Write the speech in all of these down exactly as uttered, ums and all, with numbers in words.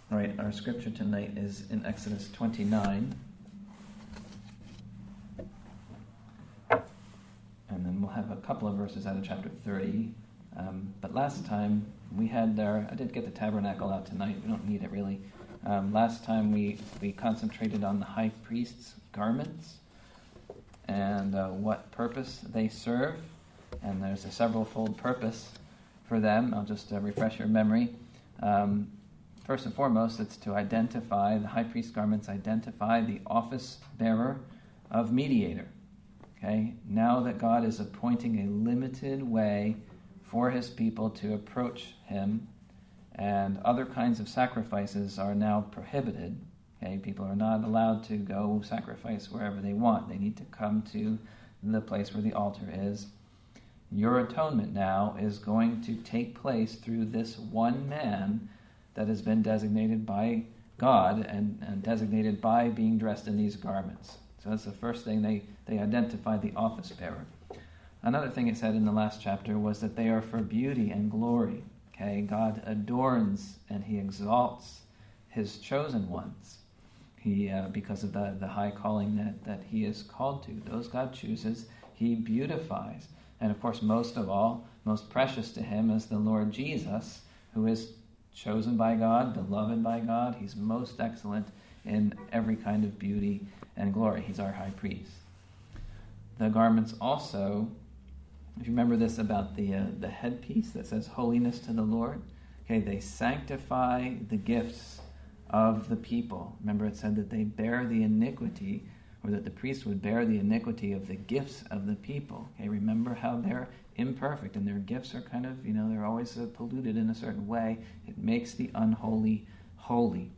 All right, our scripture tonight is in Exodus twenty-nine. And then we'll have a couple of verses out of chapter thirty. Um, but last time we had our, I did get the tabernacle out tonight. We don't need it really. Um, last time we, we concentrated on the high priest's garments and uh, what purpose they serve. And there's a several-fold purpose for them. I'll just uh, refresh your memory. Um, first and foremost, it's to identify, the high priest garments identify the office bearer of mediator. Okay, now that God is appointing a limited way for his people to approach him, and other kinds of sacrifices are now prohibited. Okay, people are not allowed to go sacrifice wherever they want. They need to come to the place where the altar is. Your atonement now is going to take place through this one man that has been designated by God and, and designated by being dressed in these garments. So that's the first thing, they, they identify the office bearer. Another thing it said in the last chapter was that they are for beauty and glory. Okay, God adorns and he exalts his chosen ones. He, uh, because of the, the high calling that, that he is called to. Those God chooses, he beautifies. And of course, most of all, most precious to him is the Lord Jesus, who is chosen by God, beloved by God. He's most excellent in every kind of beauty and glory. He's our high priest. The garments also, if you remember this about the uh, the headpiece that says holiness to the Lord, okay, they sanctify the gifts of the people. Remember it said that they bear the iniquity, or that the priest would bear the iniquity of the gifts of the people. Okay, remember how they're imperfect and their gifts are kind of, you know, they're always uh, polluted in a certain way. It makes the unholy holy.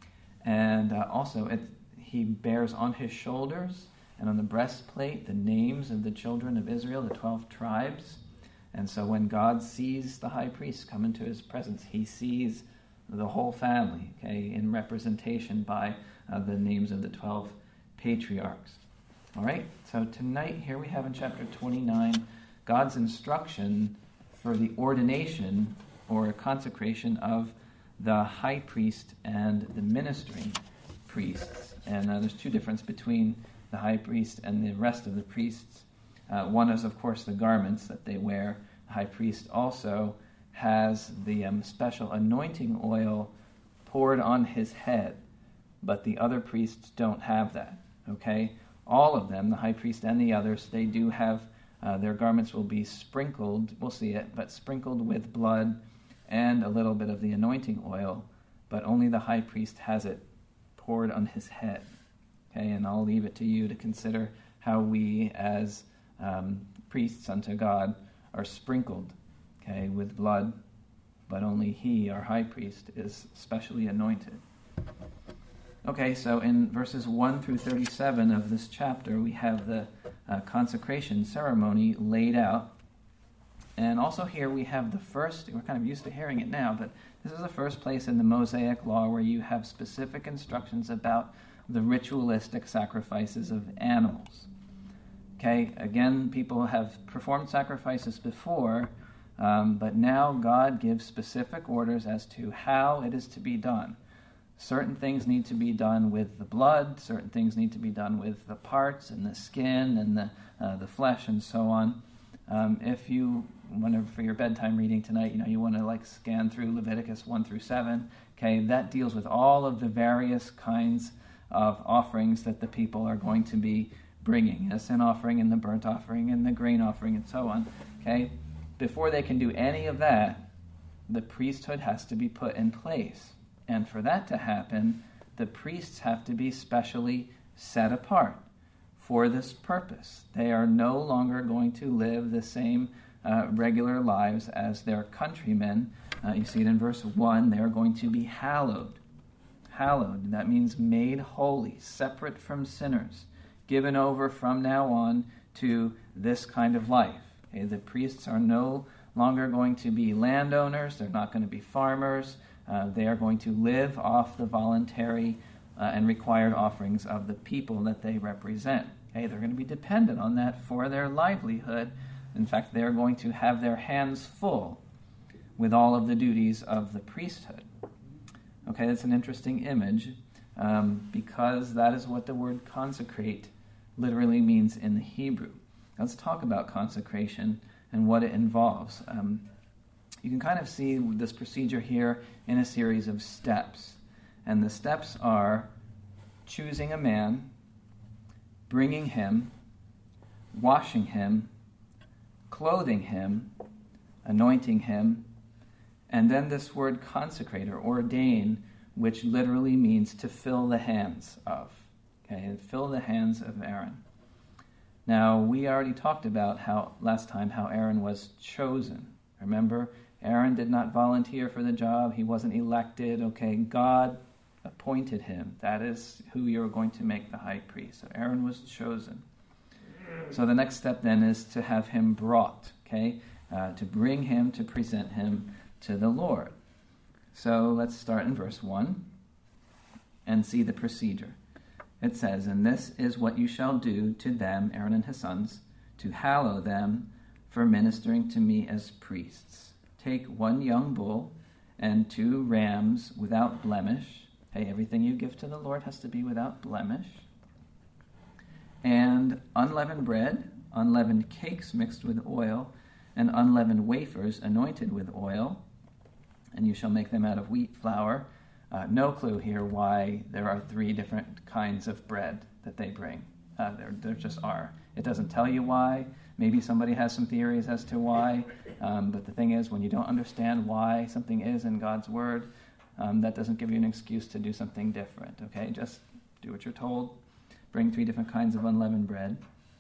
And uh, also, it, he bears on his shoulders and on the breastplate the names of the children of Israel, the twelve tribes. And so when God sees the high priest come into his presence, he sees the whole family, okay, in representation by uh, the names of the twelve patriarchs. All right, so tonight here we have in chapter twenty-nine God's instruction for the ordination or consecration of the high priest and the ministering priests. And uh, there's two differences between the high priest and the rest of the priests. Uh, one is, of course, the garments that they wear. The high priest also has the um, special anointing oil poured on his head, but the other priests don't have that. Okay, all of them, the high priest and the others, they do have, uh, their garments will be sprinkled, we'll see it, but sprinkled with blood and a little bit of the anointing oil, but only the high priest has it poured on his head. Okay, and I'll leave it to you to consider how we as um, priests unto God are sprinkled, okay, with blood, but only he, our high priest, is specially anointed. Okay, so in verses one through thirty-seven of this chapter, we have the uh, consecration ceremony laid out. And also here we have the first, we're kind of used to hearing it now, but this is the first place in the Mosaic Law where you have specific instructions about the ritualistic sacrifices of animals. Okay, again, people have performed sacrifices before, um, but now God gives specific orders as to how it is to be done. Certain things need to be done with the blood, certain things need to be done with the parts and the skin and the uh, the flesh and so on. Um, if you want to, for your bedtime reading tonight, you know, you want to like scan through Leviticus one through seven, okay, that deals with all of the various kinds of offerings that the people are going to be bringing, the sin offering and the burnt offering and the grain offering and so on, okay? Before they can do any of that, the priesthood has to be put in place. And for that to happen, the priests have to be specially set apart for this purpose. They are no longer going to live the same uh, regular lives as their countrymen. Uh, you see it in verse one, they are going to be hallowed. Hallowed, that means made holy, separate from sinners, given over from now on to this kind of life. Okay, the priests are no longer going to be landowners, they're not going to be farmers, uh, they are going to live off the voluntary uh, and required offerings of the people that they represent. Okay, they're going to be dependent on that for their livelihood. In fact, they're going to have their hands full with all of the duties of the priesthood. Okay, that's an interesting image um, because that is what the word consecrate literally means in the Hebrew. Let's talk about consecration and what it involves. Um, you can kind of see this procedure here in a series of steps. And the steps are choosing a man, bringing him, washing him, clothing him, anointing him, and then this word consecrate or ordain, which literally means to fill the hands of. Okay, fill the hands of Aaron. Now, we already talked about how last time how Aaron was chosen. Remember, Aaron did not volunteer for the job. He wasn't elected. Okay, God appointed him. That is who you're going to make the high priest. So Aaron was chosen. So the next step then is to have him brought, okay, uh, to bring him, to present him to the Lord. So let's start in verse one and see the procedure. It says, "And this is what you shall do to them," Aaron and his sons, "to hallow them for ministering to me as priests. Take one young bull and two rams without blemish." Hey, everything you give to the Lord has to be without blemish. "And unleavened bread, unleavened cakes mixed with oil, and unleavened wafers anointed with oil. And you shall make them out of wheat flour." Uh, no clue here why there are three different kinds of bread that they bring. Uh, there, there just are. It doesn't tell you why. Maybe somebody has some theories as to why. Um, but the thing is, when you don't understand why something is in God's Word, um, that doesn't give you an excuse to do something different. Okay, just do what you're told. Bring three different kinds of unleavened bread.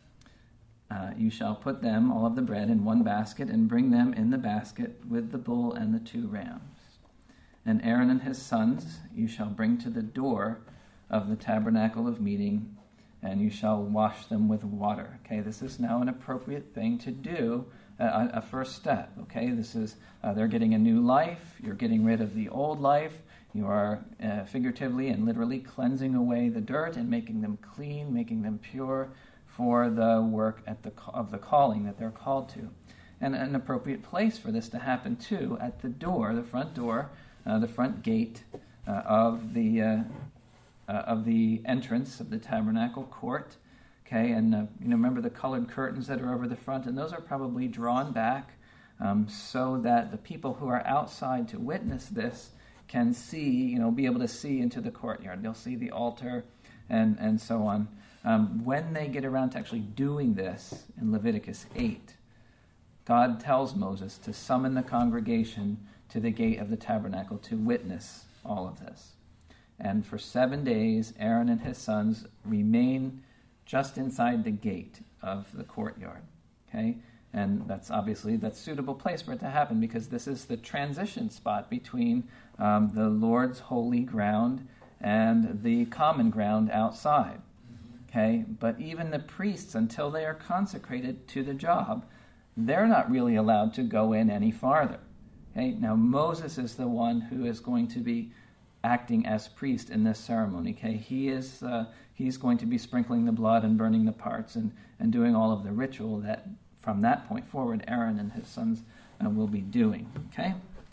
Uh, you shall put them, all of the bread, in one basket, and bring them in the basket with the bull and the two rams. And Aaron and his sons you shall bring to the door of the tabernacle of meeting, and you shall wash them with water. Okay, this is now an appropriate thing to do, uh, a first step. Okay, this is, uh, they're getting a new life. You're getting rid of the old life. You are uh, figuratively and literally cleansing away the dirt and making them clean, making them pure for the work at the of the calling that they're called to. And an appropriate place for this to happen, too, at the door, the front door, uh, the front gate uh, of the uh, uh, of the entrance of the tabernacle court. Okay, and uh, you know, remember the colored curtains that are over the front, and those are probably drawn back um, so that the people who are outside to witness this can see, you know, be able to see into the courtyard. They'll see the altar and, and so on. Um, when they get around to actually doing this in Leviticus eight, God tells Moses to summon the congregation to the gate of the tabernacle to witness all of this. And for seven days, Aaron and his sons remain just inside the gate of the courtyard. Okay? And that's obviously that's suitable place for it to happen because this is the transition spot between um, the Lord's holy ground and the common ground outside. Okay, but even the priests, until they are consecrated to the job, they're not really allowed to go in any farther. Okay, now Moses is the one who is going to be acting as priest in this ceremony. Okay, he is uh, he's going to be sprinkling the blood and burning the parts and, and doing all of the ritual that from that point forward Aaron and his sons uh, will be doing. Okay.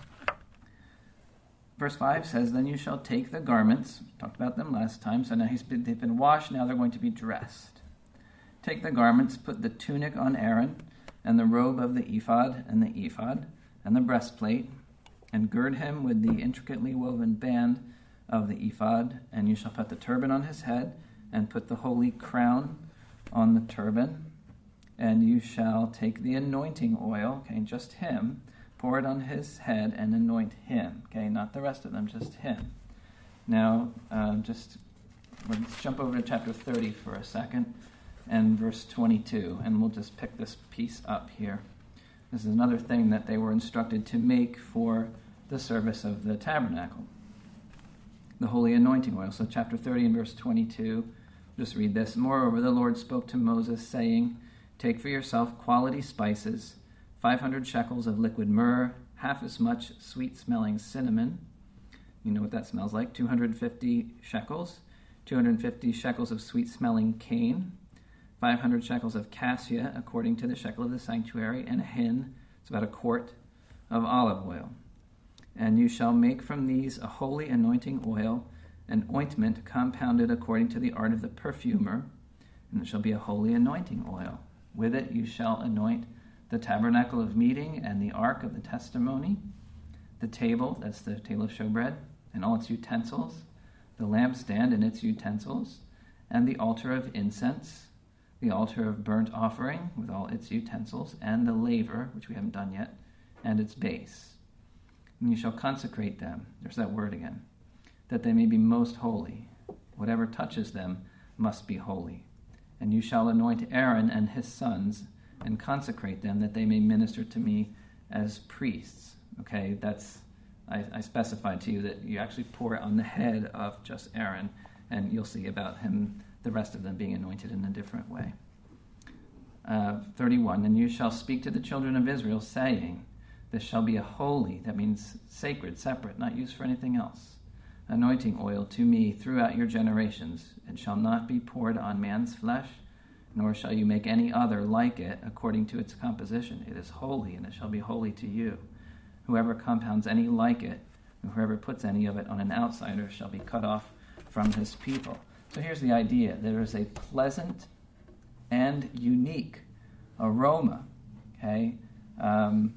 Verse five says, "Then you shall take the garments," we talked about them last time, so now he's been, they've been washed, now they're going to be dressed. "Take the garments, put the tunic on Aaron, and the robe of the ephod, and the ephod, and the breastplate, and gird him with the intricately woven band of the ephod, and you shall put the turban on his head, and put the holy crown on the turban, and you shall take the anointing oil," okay, just him, "pour it on his head and anoint him." Okay, not the rest of them, just him. Now, uh, just let's jump over to chapter thirty for a second and verse twenty-two, and we'll just pick this piece up here. This is another thing that they were instructed to make for the service of the tabernacle. The holy anointing oil. So chapter thirty and verse twenty-two, just read this. "Moreover, the Lord spoke to Moses, saying, Take for yourself quality spices, five hundred shekels of liquid myrrh, half as much sweet-smelling cinnamon." You know what that smells like. two hundred fifty shekels. two hundred fifty shekels of sweet-smelling cane. five hundred shekels of cassia, according to the shekel of the sanctuary. And a hin, it's about a quart, of olive oil. And you shall make from these a holy anointing oil, an ointment compounded according to the art of the perfumer, and it shall be a holy anointing oil. With it you shall anoint the tabernacle of meeting and the ark of the testimony, the table, that's the table of showbread, and all its utensils, the lampstand and its utensils, and the altar of incense, the altar of burnt offering with all its utensils, and the laver, which we haven't done yet, and its base. And you shall consecrate them, there's that word again, that they may be most holy. Whatever touches them must be holy. And you shall anoint Aaron and his sons, and consecrate them, that they may minister to me as priests. Okay, that's, I, I specified to you that you actually pour it on the head of just Aaron, and you'll see about him, the rest of them being anointed in a different way. Uh, thirty-one, and you shall speak to the children of Israel, saying, this shall be a holy, that means sacred, separate, not used for anything else, anointing oil to me throughout your generations. It shall not be poured on man's flesh, nor shall you make any other like it according to its composition. It is holy, and it shall be holy to you. Whoever compounds any like it, and whoever puts any of it on an outsider shall be cut off from his people. So here's the idea. There is a pleasant and unique aroma, okay? Um,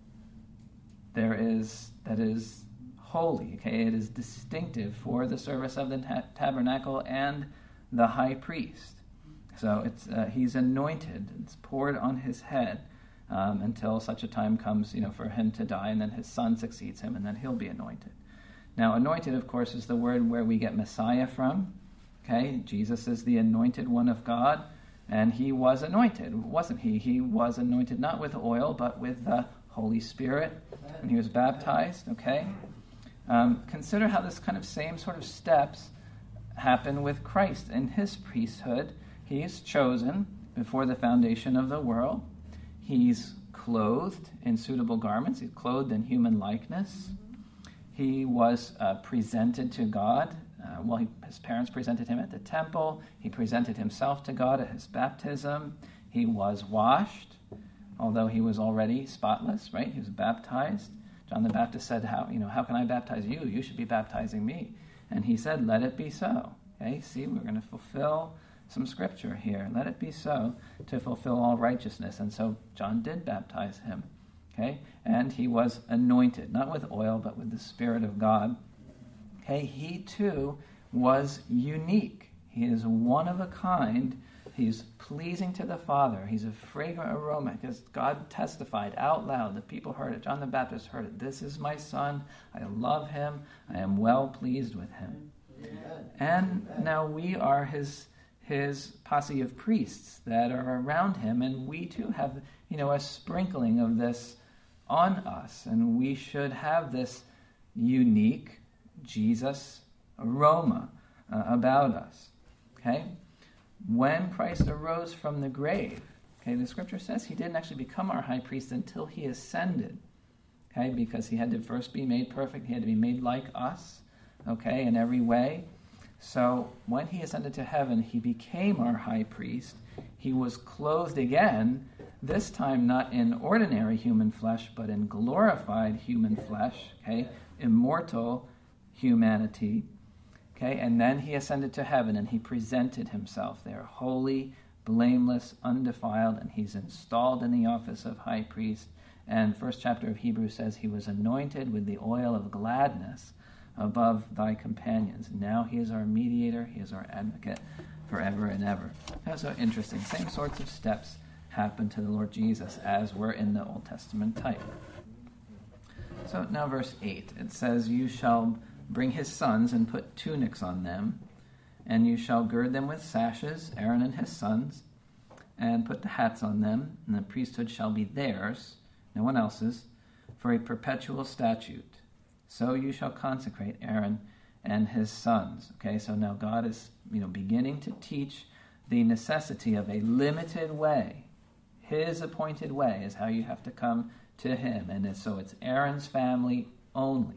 there is, that is holy, okay? It is distinctive for the service of the ta- tabernacle and the high priest. So it's uh, he's anointed, it's poured on his head um, until such a time comes, you know, for him to die, and then his son succeeds him, and then he'll be anointed. Now, anointed, of course, is the word where we get Messiah from. Okay, Jesus is the anointed one of God, and he was anointed, wasn't he? He was anointed not with oil, but with the Holy Spirit, and he was baptized. Okay, um, consider how this kind of same sort of steps happen with Christ in his priesthood. He is chosen before the foundation of the world. He's clothed in suitable garments. He's clothed in human likeness. He was uh, presented to God. Uh, well, he, his parents presented him at the temple. He presented himself to God at his baptism. He was washed, although he was already spotless, right? He was baptized. John the Baptist said, "How you know? How can I baptize you? You should be baptizing me." And he said, "Let it be so." Okay, see, we're going to fulfill some scripture here. Let it be so to fulfill all righteousness. And so John did baptize him. Okay, and he was anointed, not with oil, but with the Spirit of God. Okay, he too was unique. He is one of a kind. He's pleasing to the Father. He's a fragrant aroma, because God testified out loud. The people heard it. John the Baptist heard it. This is my son. I love him. I am well pleased with him. Amen. And now we are his his posse of priests that are around him, and we too have, you know, a sprinkling of this on us, and we should have this unique Jesus aroma uh, about us. Okay? When Christ arose from the grave, okay, the scripture says he didn't actually become our high priest until he ascended, okay, because he had to first be made perfect. He had to be made like us, okay, in every way. So when he ascended to heaven, he became our high priest. He was clothed again, this time not in ordinary human flesh, but in glorified human flesh, okay, immortal humanity. Okay, and then he ascended to heaven, and he presented himself there, holy, blameless, undefiled, and he's installed in the office of high priest. And first chapter of Hebrews says he was anointed with the oil of gladness above thy companions. Now he is our mediator, he is our advocate forever and ever. That's so interesting. Same sorts of steps happen to the Lord Jesus as were in the Old Testament type. So now verse eight, it says, you shall bring his sons and put tunics on them, and you shall gird them with sashes, Aaron and his sons, and put the hats on them, and the priesthood shall be theirs, no one else's, for a perpetual statute. So you shall consecrate Aaron and his sons. Okay, so now God is, you know, beginning to teach the necessity of a limited way. His appointed way is how you have to come to him, and it's, so it's Aaron's family only.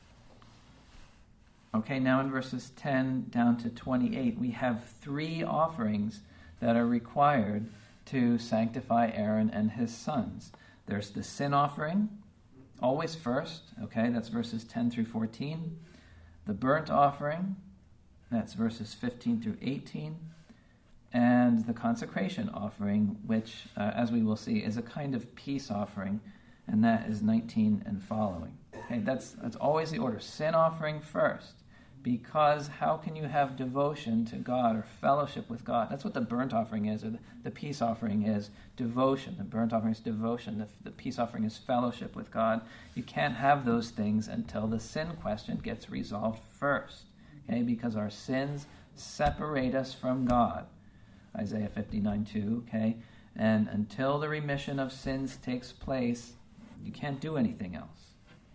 Okay, now in verses ten down to twenty-eight, we have three offerings that are required to sanctify Aaron and his sons. There's the sin offering, always first, okay, that's verses ten through fourteen. The burnt offering, that's verses fifteen through eighteen. And the consecration offering, which, uh, as we will see, is a kind of peace offering, and that is nineteen and following. Okay, that's that's always the order. Sin offering first, because how can you have devotion to God or fellowship with God? That's what the burnt offering is, or the, the peace offering is devotion. The burnt offering is devotion. The, the peace offering is fellowship with God. You can't have those things until the sin question gets resolved first, okay? Because our sins separate us from God. Isaiah fifty-nine two, okay? And until the remission of sins takes place, you can't do anything else.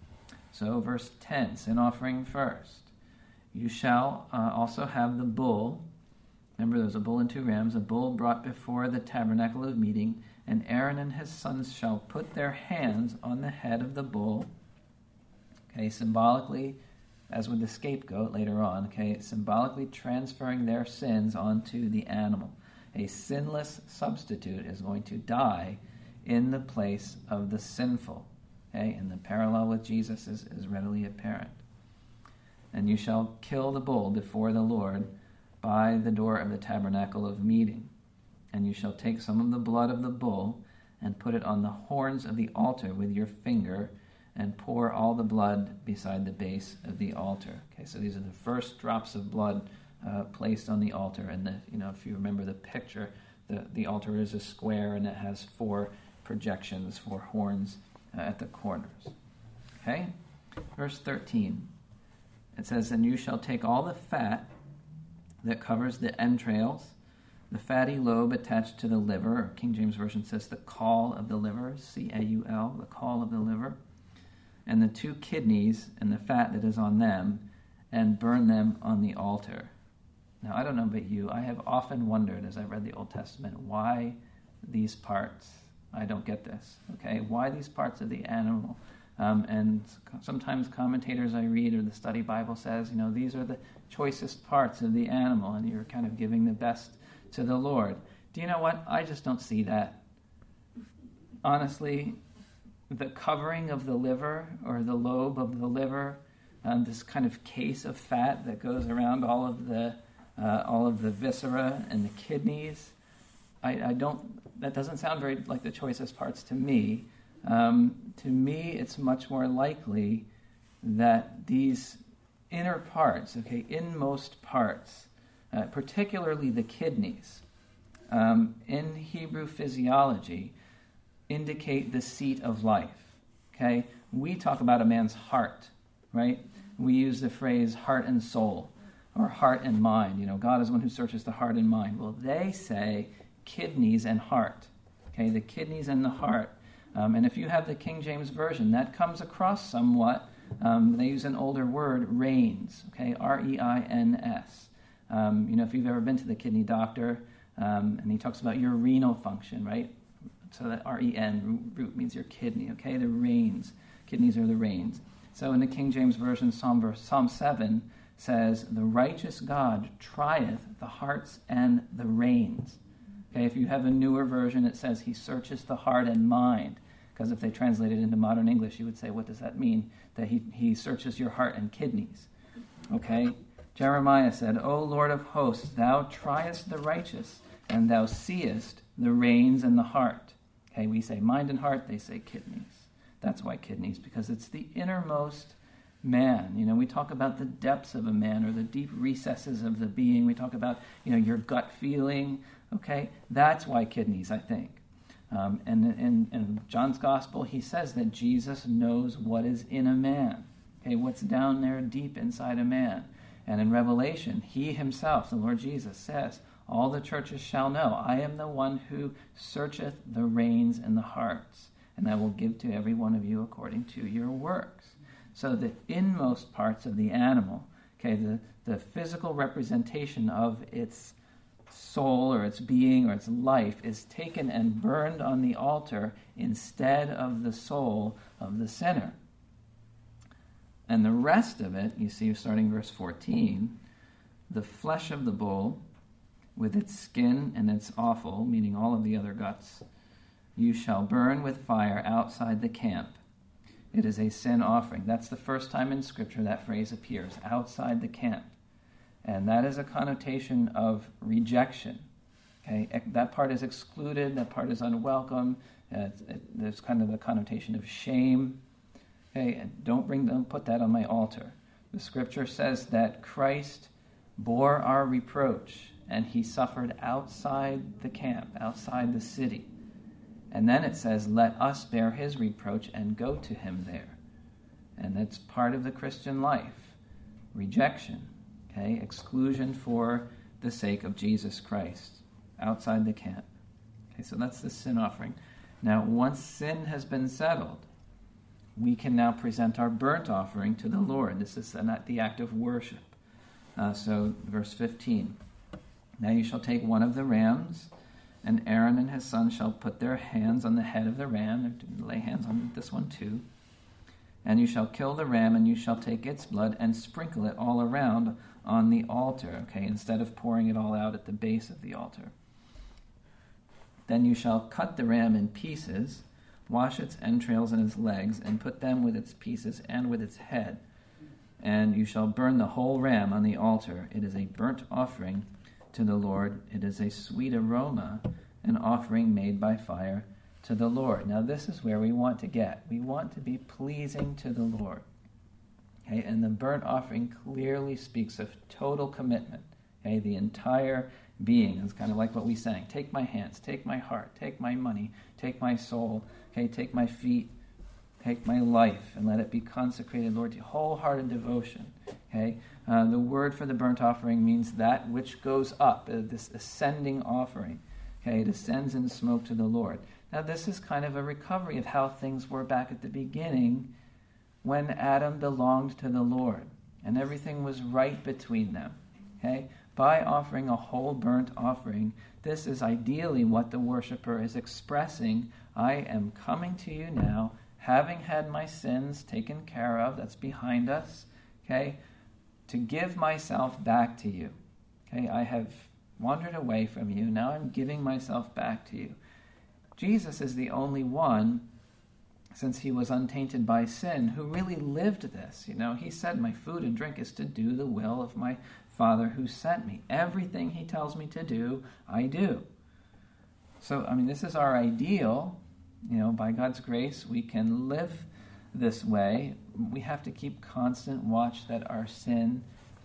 So verse ten, sin offering first. You shall uh, also have the bull. Remember, there's a bull and two rams, a bull brought before the tabernacle of meeting, and Aaron and his sons shall put their hands on the head of the bull. Okay, symbolically, as with the scapegoat later on, okay, symbolically transferring their sins onto the animal. A sinless substitute is going to die in the place of the sinful. Okay, and the parallel with Jesus is, is readily apparent. And you shall kill the bull before the Lord by the door of the tabernacle of meeting. And you shall take some of the blood of the bull and put it on the horns of the altar with your finger, and pour all the blood beside the base of the altar. Okay, so these are the first drops of blood uh, placed on the altar. And the, you know, if you remember the picture, the, the altar is a square and it has four projections, four horns uh, at the corners. Okay, verse thirteen. It says, and you shall take all the fat that covers the entrails, the fatty lobe attached to the liver, or King James Version says the caul of the liver, C A U L, the caul of the liver, and the two kidneys and the fat that is on them, and burn them on the altar. Now, I don't know about you, I have often wondered as I read the Old Testament, why these parts? I don't get this, okay? Why these parts of the animal? Um, and sometimes commentators I read or the study Bible says, you know, these are the choicest parts of the animal, and you're kind of giving the best to the Lord. Do you know what? I just don't see that. Honestly, the covering of the liver or the lobe of the liver, um, this kind of case of fat that goes around all of the uh, all of the viscera and the kidneys, I, I don't. That doesn't sound very like the choicest parts to me. Um, to me, it's much more likely that these inner parts, okay, inmost parts, uh, particularly the kidneys, um, in Hebrew physiology, indicate the seat of life, okay? We talk about a man's heart, right? We use the phrase heart and soul, or heart and mind. You know, God is one who searches the heart and mind. Well, they say kidneys and heart, okay? The kidneys and the heart. Um, and if you have the King James Version, that comes across somewhat. Um, they use an older word, reins, okay, R E I N S. Um, you know, if you've ever been to the kidney doctor, um, and he talks about your renal function, right? So that R E N, root means your kidney, okay? The reins. Kidneys are the reins. So in the King James Version, Psalm, verse, Psalm seven says, the righteous God trieth the hearts and the reins. Okay, if you have a newer version, it says he searches the heart and mind. Because if they translate it into modern English, you would say, what does that mean? That he, he searches your heart and kidneys. Okay? Jeremiah said, O Lord of hosts, thou triest the righteous, and thou seest the reins and the heart. Okay, we say mind and heart, they say kidneys. That's why kidneys, because it's the innermost man. You know, we talk about the depths of a man or the deep recesses of the being. We talk about, you know, your gut feeling. Okay, that's why kidneys, I think. Um, and in, in John's Gospel, he says that Jesus knows what is in a man, okay, what's down there deep inside a man. And in Revelation, he himself, the Lord Jesus, says, all the churches shall know, I am the one who searcheth the reins and the hearts, and I will give to every one of you according to your works. So the inmost parts of the animal, okay, the, the physical representation of its soul or its being or its life is taken and burned on the altar instead of the soul of the sinner. And the rest of it, you see, starting verse fourteen, the flesh of the bull with its skin and its offal, meaning all of the other guts, you shall burn with fire outside the camp. It is a sin offering. That's the first time in Scripture that phrase appears, outside the camp. And that is a connotation of rejection. Okay, that part is excluded, that part is unwelcome. Uh, it, there's kind of a connotation of shame. Okay, and don't bring, don't put that on my altar. The Scripture says that Christ bore our reproach, and he suffered outside the camp, outside the city. And then it says, let us bear his reproach and go to him there. And that's part of the Christian life. Rejection, okay, exclusion for the sake of Jesus Christ, outside the camp. Okay, so that's the sin offering. Now, once sin has been settled, we can now present our burnt offering to the Lord. This is the act of worship. Uh, so, verse fifteen. Now you shall take one of the rams, and Aaron and his sons shall put their hands on the head of the ram. They're to lay hands on this one too. And you shall kill the ram, and you shall take its blood and sprinkle it all around on the altar, okay, instead of pouring it all out at the base of the altar. Then you shall cut the ram in pieces, wash its entrails and its legs, and put them with its pieces and with its head. And you shall burn the whole ram on the altar. It is a burnt offering to the Lord. It is a sweet aroma, an offering made by fire to the Lord. Now this is where we want to get. We want to be pleasing to the Lord. Okay, and the burnt offering clearly speaks of total commitment. Okay, the entire being is kind of like what we sang. Take my hands, take my heart, take my money, take my soul, okay, take my feet, take my life, and let it be consecrated, Lord, to wholehearted devotion. Okay, uh, the word for the burnt offering means that which goes up, uh, this ascending offering. Okay, it ascends in smoke to the Lord. Now this is kind of a recovery of how things were back at the beginning when Adam belonged to the Lord and everything was right between them. Okay, by offering a whole burnt offering, this is ideally what the worshiper is expressing. I am coming to you now, having had my sins taken care of, that's behind us, okay, to give myself back to you. Okay, I have wandered away from you, now I'm giving myself back to you. Jesus is the only one, since he was untainted by sin, who really lived this. You know, he said, my food and drink is to do the will of my Father who sent me. Everything he tells me to do, I do. So, I mean, this is our ideal. You know, by God's grace, we can live this way. We have to keep constant watch that our sin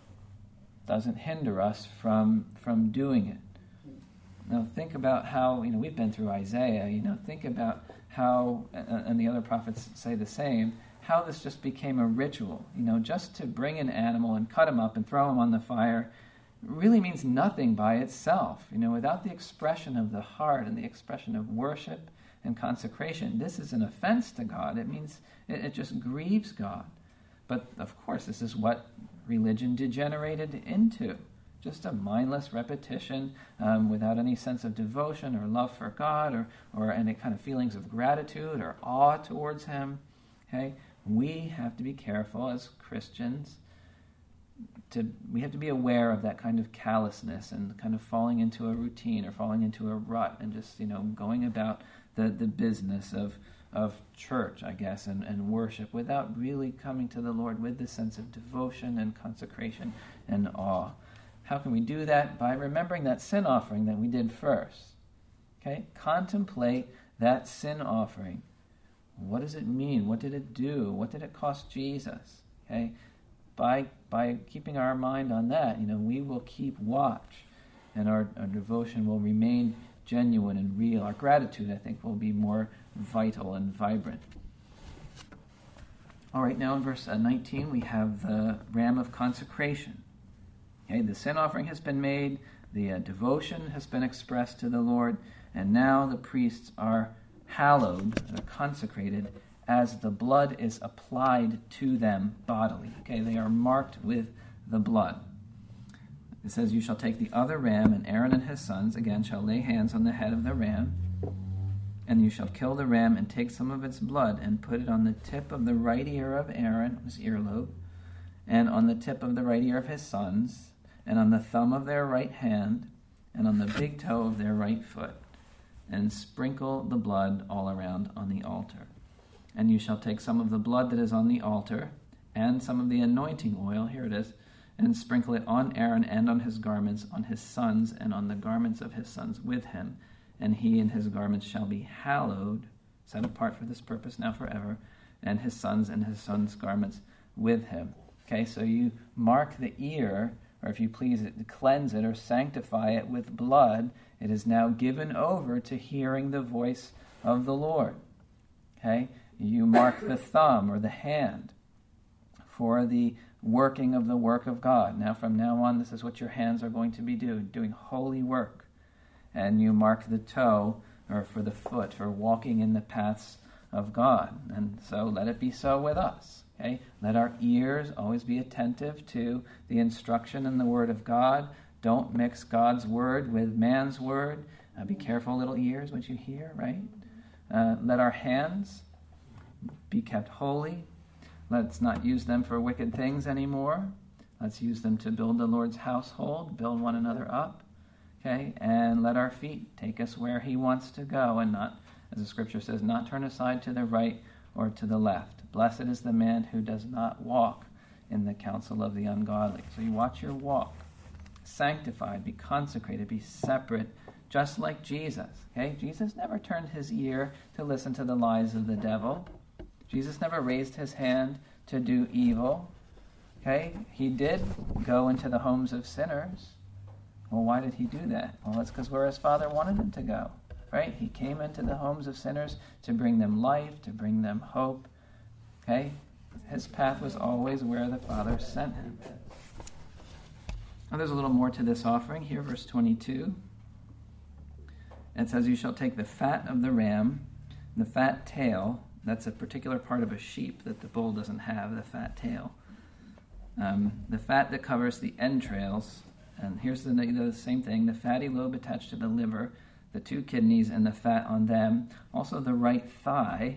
doesn't hinder us from, from doing it. Now, think about how, you know, we've been through Isaiah, you know, think about how, and the other prophets say the same, how this just became a ritual. You know, just to bring an animal and cut him up and throw him on the fire really means nothing by itself. You know, without the expression of the heart and the expression of worship and consecration, this is an offense to God. It means, it, it just grieves God. But, of course, this is what religion degenerated into. Just a mindless repetition um, without any sense of devotion or love for God or, or any kind of feelings of gratitude or awe towards him. Okay? We have to be careful as Christians. To, we have to be aware of that kind of callousness and kind of falling into a routine or falling into a rut and just, you know, going about the, the business of of church, I guess, and, and worship without really coming to the Lord with the sense of devotion and consecration and awe. How can we do that? By remembering that sin offering that we did first. Okay? Contemplate that sin offering. What does it mean? What did it do? What did it cost Jesus? Okay? By by keeping our mind on that, you know, we will keep watch, and our, our devotion will remain genuine and real. Our gratitude, I think, will be more vital and vibrant. All right, now in verse nineteen, we have the ram of consecration. Okay, the sin offering has been made, the uh, devotion has been expressed to the Lord, and now the priests are hallowed, uh, consecrated, as the blood is applied to them bodily. Okay, they are marked with the blood. It says, you shall take the other ram, and Aaron and his sons, again, shall lay hands on the head of the ram, and you shall kill the ram and take some of its blood and put it on the tip of the right ear of Aaron, his earlobe, and on the tip of the right ear of his sons, and on the thumb of their right hand, and on the big toe of their right foot, and sprinkle the blood all around on the altar. And you shall take some of the blood that is on the altar, and some of the anointing oil, here it is, and sprinkle it on Aaron and on his garments, on his sons, and on the garments of his sons with him. And he and his garments shall be hallowed, set apart for this purpose now forever, and his sons and his sons' garments with him. Okay, so you mark the ear, or if you please it, cleanse it or sanctify it with blood. It is now given over to hearing the voice of the Lord. Okay, you mark the thumb or the hand for the working of the work of God. Now from now on, this is what your hands are going to be doing, doing holy work. And you mark the toe, or for the foot, for walking in the paths of God. And so let it be so with us. Okay? Let our ears always be attentive to the instruction in the Word of God. Don't mix God's Word with man's Word. Uh, be careful, little ears, what you hear, right? Uh, let our hands be kept holy. Let's not use them for wicked things anymore. Let's use them to build the Lord's household, build one another up. Okay? And let our feet take us where he wants to go, and not, as the scripture says, not turn aside to the right or to the left. Blessed is the man who does not walk in the counsel of the ungodly. So you watch your walk. Sanctified, be consecrated, be separate, just like Jesus. Okay? Jesus never turned his ear to listen to the lies of the devil. Jesus never raised his hand to do evil. Okay? He did go into the homes of sinners. Well, why did he do that? Well, that's because where his Father wanted him to go. Right? He came into the homes of sinners to bring them life, to bring them hope. Okay? His path was always where the Father sent him. Now there's a little more to this offering here, verse twenty-two. It says, you shall take the fat of the ram, the fat tail. That's a particular part of a sheep that the bull doesn't have, the fat tail. Um, the fat that covers the entrails. And here's the, the same thing, the fatty lobe attached to the liver, the two kidneys and the fat on them. Also the right thigh,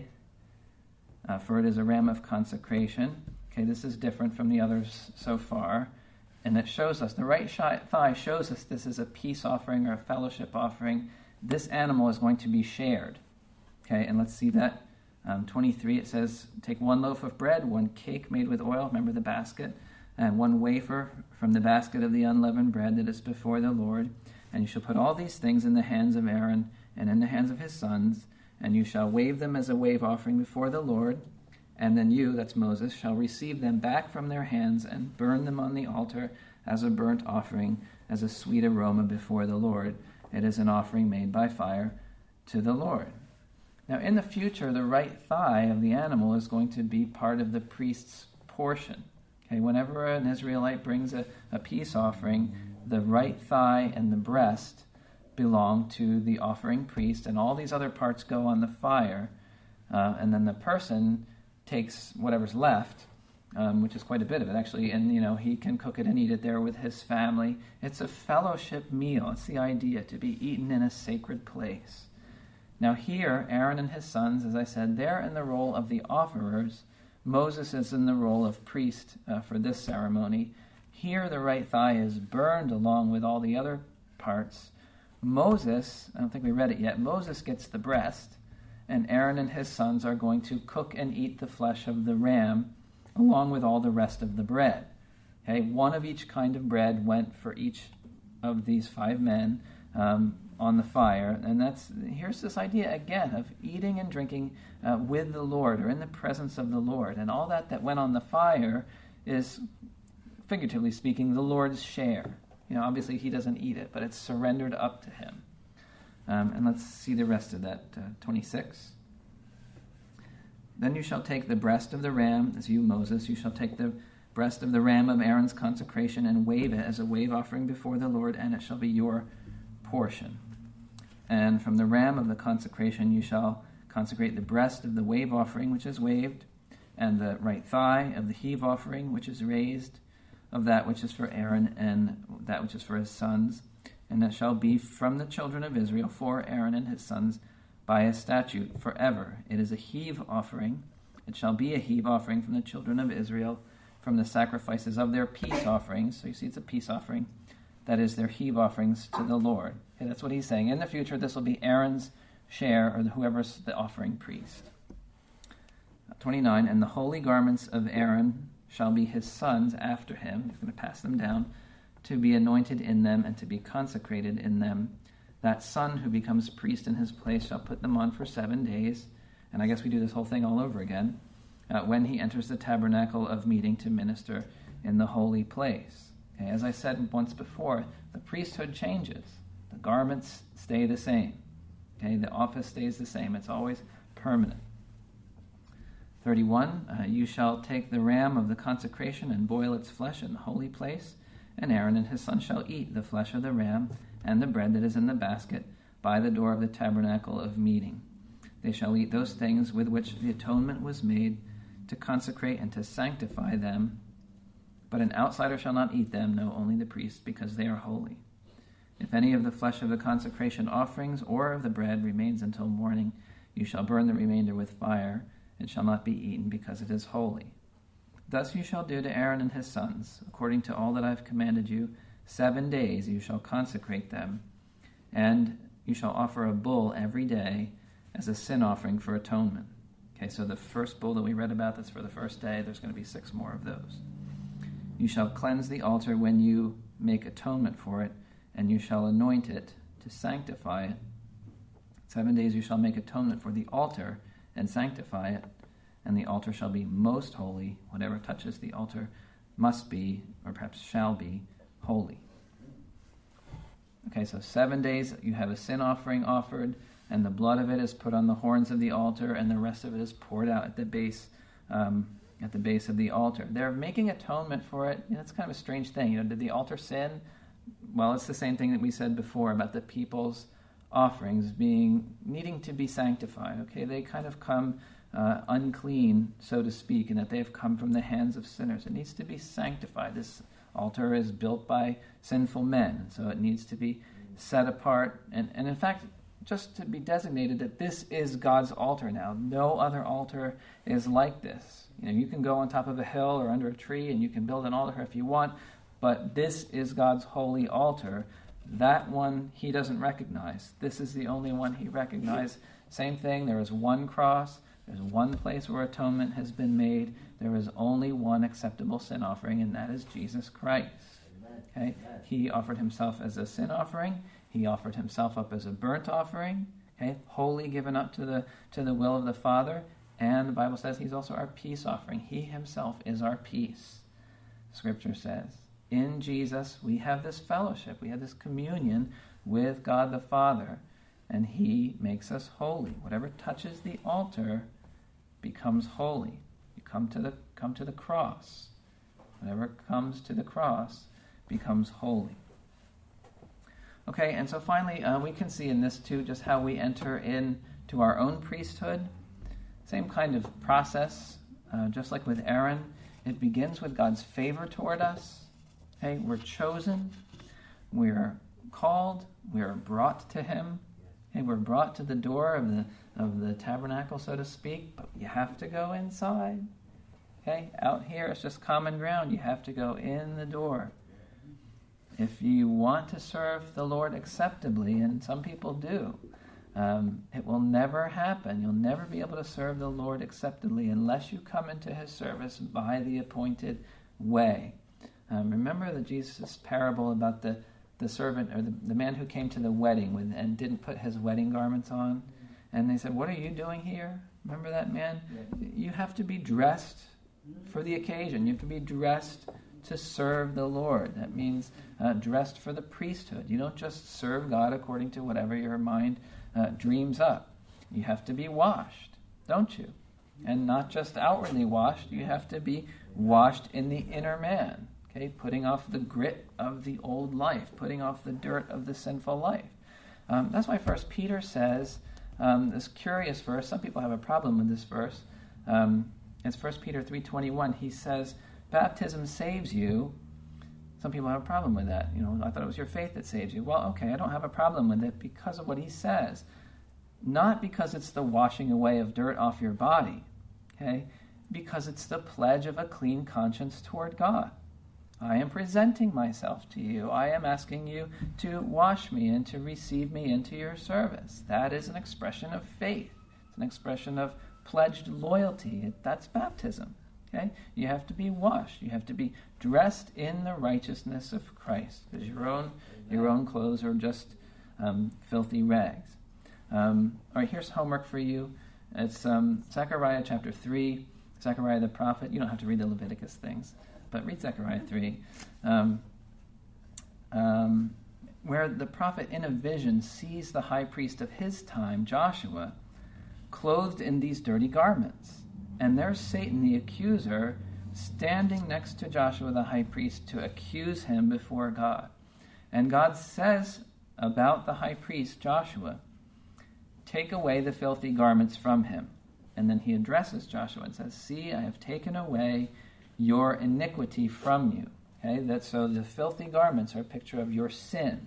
uh, for it is a ram of consecration. Okay, this is different from the others so far. And it shows us, the right thigh shows us this is a peace offering or a fellowship offering. This animal is going to be shared. Okay, and let's see that. Um, twenty-three, it says, take one loaf of bread, one cake made with oil, remember the basket, and one wafer from the basket of the unleavened bread that is before the Lord. And you shall put all these things in the hands of Aaron and in the hands of his sons, and you shall wave them as a wave offering before the Lord. And then you, that's Moses, shall receive them back from their hands and burn them on the altar as a burnt offering, as a sweet aroma before the Lord. It is an offering made by fire to the Lord. Now, in the future, the right thigh of the animal is going to be part of the priest's portion. Okay, whenever an Israelite brings a, a peace offering, the right thigh and the breast belong to the offering priest, and all these other parts go on the fire, uh, and then the person takes whatever's left, um, which is quite a bit of it, actually, and, you know, he can cook it and eat it there with his family. It's a fellowship meal. It's the idea, to be eaten in a sacred place. Now here, Aaron and his sons, as I said, they're in the role of the offerers. Moses is in the role of priest uh, for this ceremony. Here the right thigh is burned along with all the other parts. Moses, I don't think we read it yet, Moses gets the breast, and Aaron and his sons are going to cook and eat the flesh of the ram along with all the rest of the bread. Okay, one of each kind of bread went for each of these five men um, on the fire, and that's here's this idea again of eating and drinking uh, with the Lord, or in the presence of the Lord, and all that that went on the fire is, figuratively speaking, the Lord's share. You know, obviously he doesn't eat it, but it's surrendered up to him. Um, and let's see the rest of that, uh, twenty-six. Then you shall take the breast of the ram, as you, Moses, you shall take the breast of the ram of Aaron's consecration and wave it as a wave offering before the Lord, and it shall be your portion. And from the ram of the consecration you shall consecrate the breast of the wave offering which is waved, and the right thigh of the heave offering which is raised, of that which is for Aaron and that which is for his sons. And it shall be from the children of Israel for Aaron and his sons by a statute forever. It is a heave offering. It shall be a heave offering from the children of Israel, from the sacrifices of their peace offerings. So you see it's a peace offering. That is their heave offerings to the Lord. Okay, that's what he's saying. In the future, this will be Aaron's share, or whoever's the offering priest. twenty-nine, and the holy garments of Aaron shall be his sons after him. He's going to pass them down, to be anointed in them and to be consecrated in them. That son who becomes priest in his place shall put them on for seven days. And I guess we do this whole thing all over again. Uh, when he enters the tabernacle of meeting to minister in the holy place. Okay, as I said once before, the priesthood changes. The garments stay the same. Okay, the office stays the same. It's always permanent. thirty-one, uh, you shall take the ram of the consecration and boil its flesh in the holy place, and Aaron and his sons shall eat the flesh of the ram and the bread that is in the basket by the door of the tabernacle of meeting. They shall eat those things with which the atonement was made, to consecrate and to sanctify them. But an outsider shall not eat them, no, only the priest, because they are holy. If any of the flesh of the consecration offerings or of the bread remains until morning, you shall burn the remainder with fire. It shall not be eaten, because it is holy. Thus you shall do to Aaron and his sons, according to all that I have commanded you. Seven days you shall consecrate them, and you shall offer a bull every day as a sin offering for atonement. Okay, so the first bull that we read about, that's for the first day. There's going to be six more of those. You shall cleanse the altar when you make atonement for it, and you shall anoint it to sanctify it. Seven days you shall make atonement for the altar and sanctify it, and the altar shall be most holy. Whatever touches the altar must be, or perhaps shall be, holy. Okay, so seven days you have a sin offering offered, and the blood of it is put on the horns of the altar, and the rest of it is poured out at the base, um, at the base of the altar. They're making atonement for it. You know, it's kind of a strange thing. You know, did the altar sin? Well, it's the same thing that we said before about the people's offerings being needing to be sanctified. Okay, they kind of come uh, unclean, so to speak, and that they have come from the hands of sinners. It needs to be sanctified. This altar is built by sinful men, so it needs to be set apart, and, and in fact, just to be designated that this is God's altar now. No other altar is like this. You know, you can go on top of a hill or under a tree and you can build an altar if you want, but this is God's holy altar. That one he doesn't recognize. This is the only one he recognizes. Same thing, there is one cross, there's one place where atonement has been made. There is only one acceptable sin offering, and that is Jesus Christ. Okay? He offered himself as a sin offering. He offered himself up as a burnt offering, okay, wholly given up to the to the will of the Father. And the Bible says he's also our peace offering. He himself is our peace. Scripture says, in Jesus we have this fellowship, we have this communion with God the Father, and he makes us holy. Whatever touches the altar becomes holy. You come to the come to the cross. Whatever comes to the cross becomes holy. Okay, and so finally, uh, we can see in this too just how we enter into our own priesthood. Same kind of process, uh, just like with Aaron. It begins with God's favor toward us. Okay, we're chosen, we're called, we're brought to him. Okay, we're brought to the door of the of the tabernacle, so to speak, but you have to go inside. Okay, out here it's just common ground. You have to go in the door. If you want to serve the Lord acceptably, and some people do, um, it will never happen. You'll never be able to serve the Lord acceptably unless you come into his service by the appointed way. Um, remember the Jesus parable about the, the servant, or the, the man who came to the wedding with, and didn't put his wedding garments on? And they said, what are you doing here? Remember that man? Yeah. You have to be dressed for the occasion. You have to be dressed to serve the Lord. That means uh, dressed for the priesthood. You don't just serve God according to whatever your mind uh, dreams up. You have to be washed, don't you? And not just outwardly washed, you have to be washed in the inner man, okay? Putting off the grit of the old life, putting off the dirt of the sinful life. Um, that's why First Peter says, um, this curious verse, some people have a problem with this verse, um, it's First Peter three twenty-one. He says, baptism saves you. Some people have a problem with that. You know, I thought it was your faith that saves you. Well, okay, I don't have a problem with it because of what he says. Not because it's the washing away of dirt off your body, okay? Because it's the pledge of a clean conscience toward God. I am presenting myself to you. I am asking you to wash me and to receive me into your service. That is an expression of faith. It's an expression of pledged loyalty. That's baptism. Okay? You have to be washed. You have to be dressed in the righteousness of Christ, because your own your own clothes are just um, filthy rags. Um, all right, here's homework for you. It's um, Zechariah chapter three. Zechariah the prophet. You don't have to read the Leviticus things, but read Zechariah three, um, um, where the prophet in a vision sees the high priest of his time, Joshua, clothed in these dirty garments. And there's Satan, the accuser, standing next to Joshua the high priest to accuse him before God. And God says about the high priest, Joshua, take away the filthy garments from him. And then he addresses Joshua and says, see, I have taken away your iniquity from you. Okay, that so the filthy garments are a picture of your sin.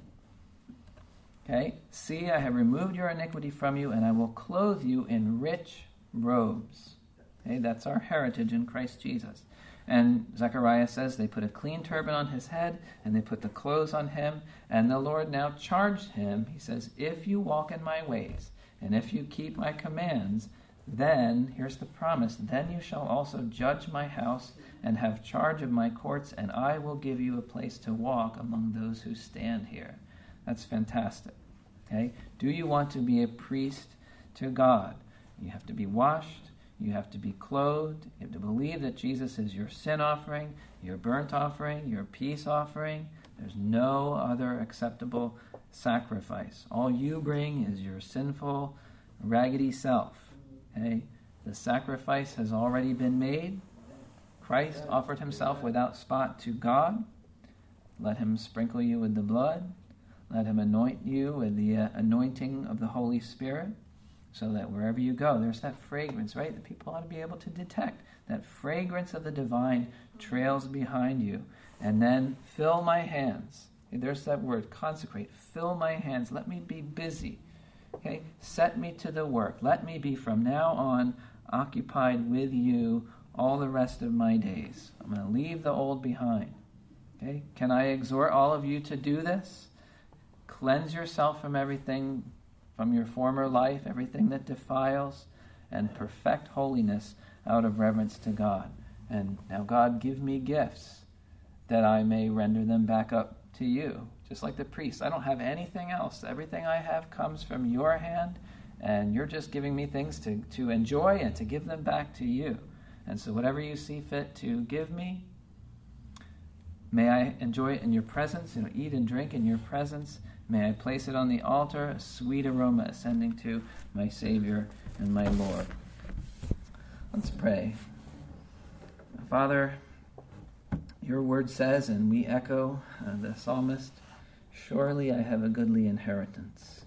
Okay, see, I have removed your iniquity from you, and I will clothe you in rich robes. Okay, that's our heritage in Christ Jesus. And Zechariah says they put a clean turban on his head, and they put the clothes on him, and the Lord now charged him. He says, if you walk in my ways, and if you keep my commands, then, here's the promise, then you shall also judge my house and have charge of my courts, and I will give you a place to walk among those who stand here. That's fantastic. Okay? Do you want to be a priest to God? You have to be washed. You have to be clothed. You have to believe that Jesus is your sin offering, your burnt offering, your peace offering. There's no other acceptable sacrifice. All you bring is your sinful, raggedy self. Okay? The sacrifice has already been made. Christ offered himself without spot to God. Let him sprinkle you with the blood. Let him anoint you with the uh, anointing of the Holy Spirit, so that wherever you go, there's that fragrance, right, that people ought to be able to detect. That fragrance of the divine trails behind you. And then fill my hands. There's that word, consecrate. Fill my hands. Let me be busy. Okay? Set me to the work. Let me be from now on occupied with you all the rest of my days. I'm going to leave the old behind. Okay? Can I exhort all of you to do this? Cleanse yourself from everything, from your former life, everything that defiles, and perfect holiness out of reverence to God. And now, God, give me gifts that I may render them back up to you. Just like the priest, I don't have anything else. Everything I have comes from your hand, and you're just giving me things to, to enjoy and to give them back to you. And so whatever you see fit to give me, may I enjoy it in your presence, you know, eat and drink in your presence. May I place it on the altar, a sweet aroma ascending to my Savior and my Lord. Let's pray. Father, your word says, and we echo uh, the psalmist, surely I have a goodly inheritance.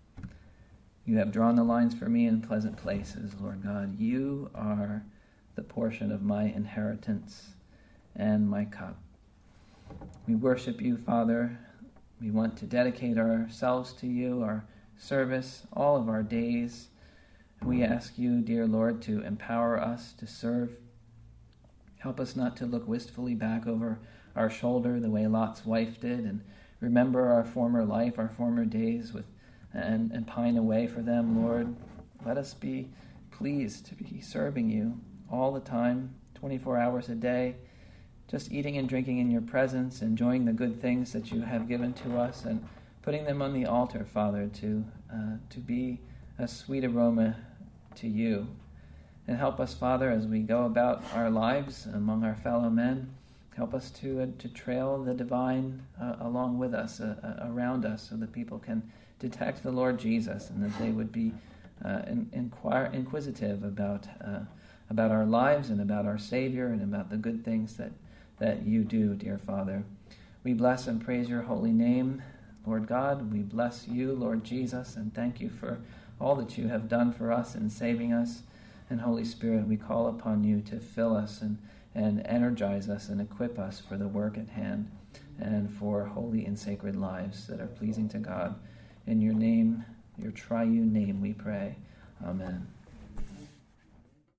You have drawn the lines for me in pleasant places, Lord God. You are the portion of my inheritance and my cup. We worship you, Father. We want to dedicate ourselves to you, our service, all of our days. We ask you, dear Lord, to empower us to serve. Help us not to look wistfully back over our shoulder the way Lot's wife did, and remember our former life, our former days, with and, and pine away for them, Lord. Let us be pleased to be serving you all the time, twenty-four hours a day, just eating and drinking in your presence, enjoying the good things that you have given to us, and putting them on the altar, Father, to uh, to be a sweet aroma to you. And help us, Father, as we go about our lives among our fellow men, help us to uh, to trail the divine uh, along with us, uh, uh, around us, so that people can detect the Lord Jesus, and that they would be uh, in, inquire, inquisitive about uh, about our lives and about our Savior and about the good things that, that you do, dear Father. We bless and praise your holy name, Lord God. We bless you, Lord Jesus, and thank you for all that you have done for us in saving us. And Holy Spirit, we call upon you to fill us and, and energize us and equip us for the work at hand and for holy and sacred lives that are pleasing to God. In your name, your triune name, we pray. Amen.